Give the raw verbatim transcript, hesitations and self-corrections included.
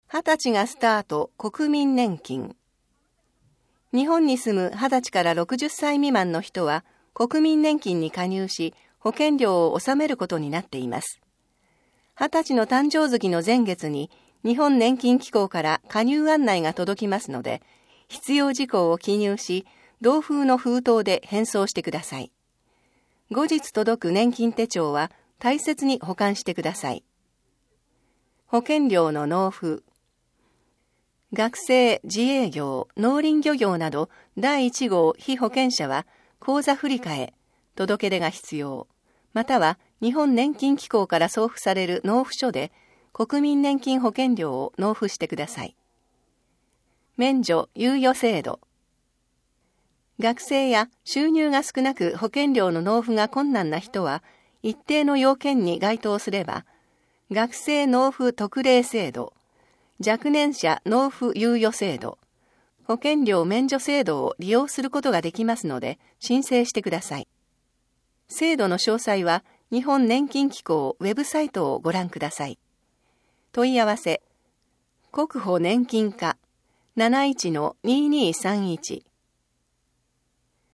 はたちがスタート国民年金。日本に住むはたちからろくじゅっさい未満の人は国民年金に加入し、保険料を納めることになっています。はたちの誕生月の前月に日本年金機構から加入案内が届きますので、必要事項を記入し、同封の封筒で返送してください。後日届く年金手帳は大切に保管してください。保険料の納付。学生、自営業、農林漁業などだいいち号被保険者は口座振替、届け出が必要。または日本年金機構から送付される納付書で国民年金保険料を納付してください。免除猶予制度。学生や収入が少なく保険料の納付が困難な人は一定の要件に該当すれば、学生納付特例制度、若年者納付猶予制度、保険料免除制度を利用することができますので申請してください。制度の詳細は日本年金機構ウェブサイトをご覧ください。問い合わせ、国保年金課 なないちのにーにーさんいち